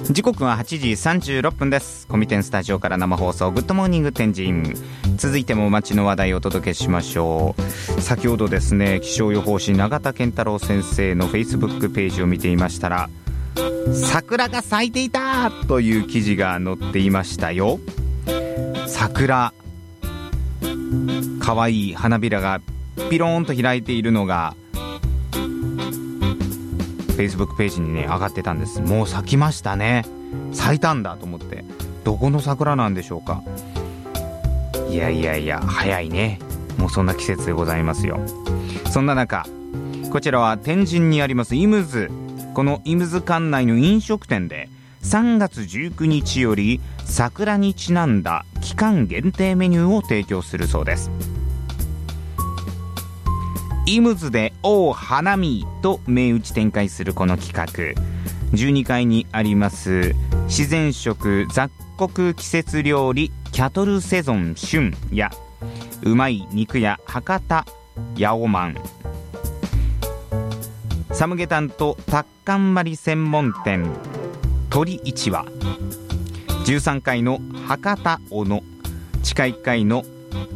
時刻は8時36分です。コミテンスタジオから生放送、グッドモーニング天神。続いても街の話題をお届けしましょう。先ほどですね、気象予報士永田健太郎先生の Facebook ページを見ていましたら、桜が咲いていたという記事が載っていましたよ。桜、かわいい花びらがピローンと開いているのがFacebook ページにね上がってたんです。もう咲きましたね。咲いたんだと思って、どこの桜なんでしょうか。いや早いね。もうそんな季節でございますよ。そんな中、こちらは天神にありますイムズ。このイムズ館内の飲食店で3月19日より桜にちなんだ期間限定メニューを提供するそうです。イムズで花見と銘打ち展開するこの企画、12階にあります自然食雑穀季節料理キャトルセゾン旬やうまい肉や博多ヤオマン、サムゲタンとタッカンマリ専門店鳥市は、13階の博多小野、地下1階の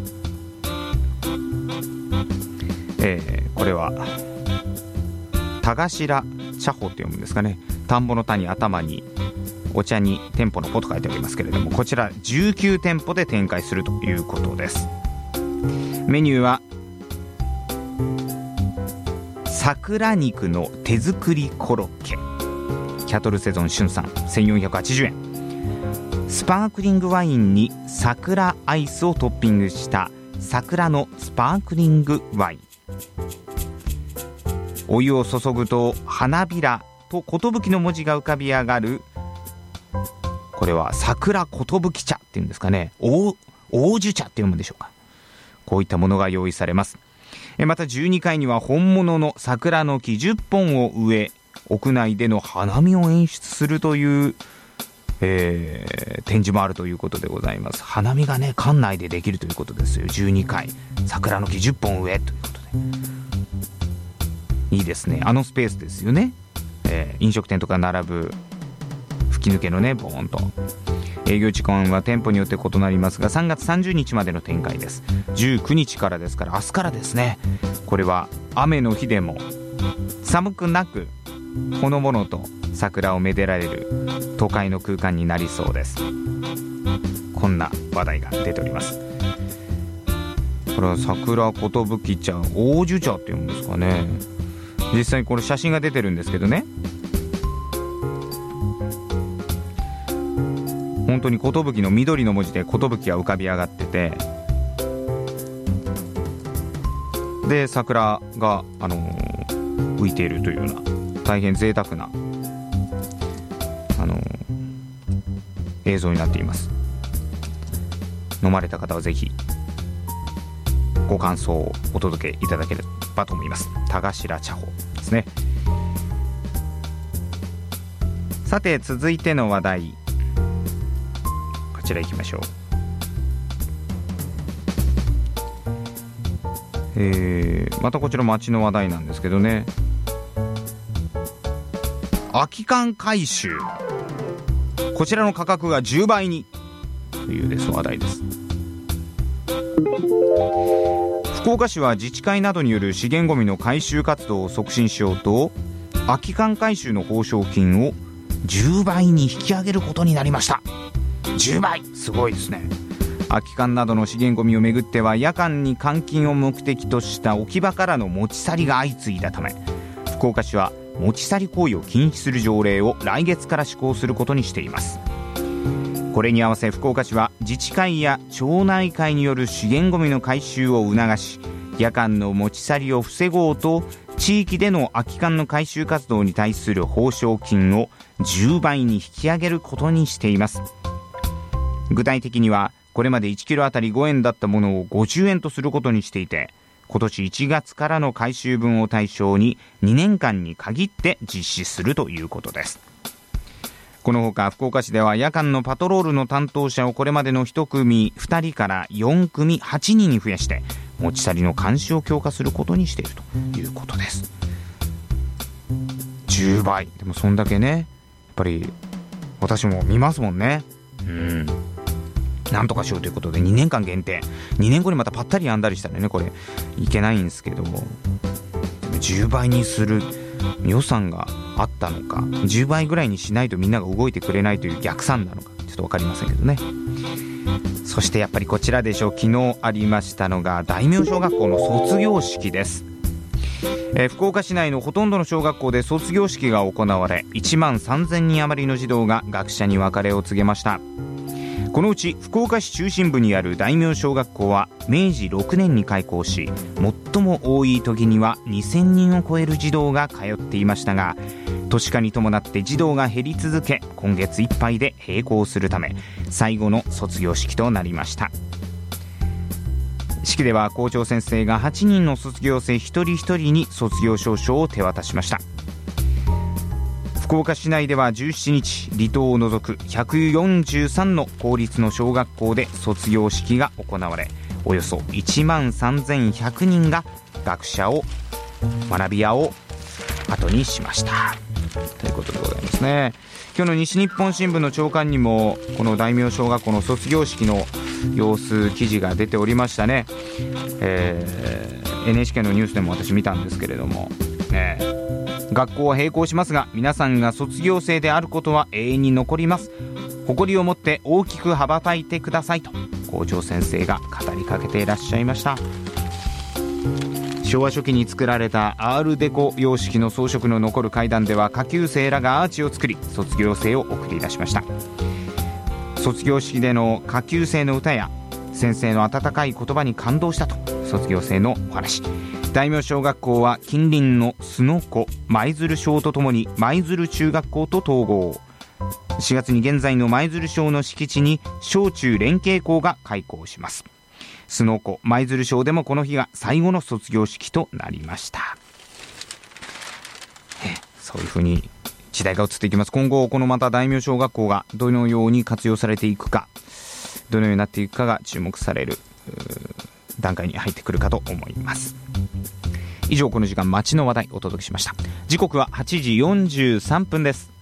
これは田頭茶舗と読むんですかね。田んぼの田に頭にお茶に店舗の舗と書いてありますけれども、こちら19店舗で展開するということです。メニューは桜肉の手作りコロッケキャトルセゾン旬さん1480円、スパークリングワインに桜アイスをトッピングした桜のスパークリングワイン、お湯を注ぐと花びらと寿の文字が浮かび上がる、これは桜寿茶っていうんですかね、大寿茶って読むんでしょうか。こういったものが用意されます。また12階には本物の桜の木10本を植え、屋内での花見を演出するという、展示もあるということでございます。花見がね館内でできるということですよ。12階桜の木10本植えということでいいですね。あのスペースですよね。飲食店とか並ぶ吹き抜けのねボーンと。営業時間は店舗によって異なりますが、3月30日までの展開です。19日からですから明日からですね。これは雨の日でも寒くなくほのぼのと桜をめでられる都会の空間になりそうです。こんな話題が出ております。これは桜寿茶、大寿茶っていうんですかね。実際これ写真が出てるんですけどね、本当に寿の緑の文字で寿が浮かび上がってて、で桜が、浮いているというような大変贅沢な、映像になっています。飲まれた方はぜひご感想をお届けいただければと思います。田頭茶舗ですね。さて続いての話題、こちら行きましょう。またこちら街の話題なんですけどね、空き缶回収、こちらの価格が10倍にというです話題です。福岡市は自治会などによる資源ゴミの回収活動を促進しようと、空き缶回収の報奨金を10倍に引き上げることになりました。10倍、すごいですね。空き缶などの資源ゴミをめぐっては、夜間に換金を目的とした置き場からの持ち去りが相次いだため、福岡市は持ち去り行為を禁止する条例を来月から施行することにしています。これに合わせ福岡市は自治会や町内会による資源ゴミの回収を促し、夜間の持ち去りを防ごうと、地域での空き缶の回収活動に対する報奨金を10倍に引き上げることにしています。具体的にはこれまで1キロあたり5円だったものを50円とすることにしていて、今年1月からの回収分を対象に2年間に限って実施するということです。このほか福岡市では夜間のパトロールの担当者をこれまでの1組2人から4組8人に増やして、持ち去りの監視を強化することにしているということです。10倍でもそんだけね、やっぱり私も見ますもんね。なんとかしようということで2年間限定、2年後にまたパッタリやんだりしたらね、これいけないんですけども、10倍にする予算があったのか、10倍ぐらいにしないとみんなが動いてくれないという逆算なのかちょっと分かりませんけどね。そしてやっぱりこちらでしょう。昨日ありましたのが大名小学校の卒業式です。福岡市内のほとんどの小学校で卒業式が行われ、1万3000人余りの児童が学舎に別れを告げました。このうち福岡市中心部にある大名小学校は明治6年に開校し、最も多い時には2000人を超える児童が通っていましたが、都市化に伴って児童が減り続け、今月いっぱいで閉校するため最後の卒業式となりました。式では校長先生が8人の卒業生一人一人に卒業証書を手渡しました。福岡市内では17日、離島を除く143の公立の小学校で卒業式が行われ、およそ1万3100人が学舎を、学び屋を後にしましたということでございますね。今日の西日本新聞の朝刊にもこの大名小学校の卒業式の様子記事が出ておりましたね。NHK のニュースでも私見たんですけれども、学校は閉校しますが皆さんが卒業生であることは永遠に残ります。誇りを持って大きく羽ばたいてくださいと校長先生が語りかけていらっしゃいました。昭和初期に作られたアールデコ様式の装飾の残る階段では下級生らがアーチを作り卒業生を送り出しました。卒業式での下級生の歌や先生の温かい言葉に感動したと卒業生のお話。大名小学校は近隣の須野湖、舞鶴小とともに舞鶴中学校と統合。4月に現在の舞鶴小の敷地に小中連携校が開校します。須野湖、舞鶴小でもこの日が最後の卒業式となりました。そういう風に時代が移っていきます。今後このまた大名小学校がどのように活用されていくか、どのようになっていくかが注目される段階に入ってくるかと思います。以上、この時間街の話題をお届けしました。時刻は8時43分です。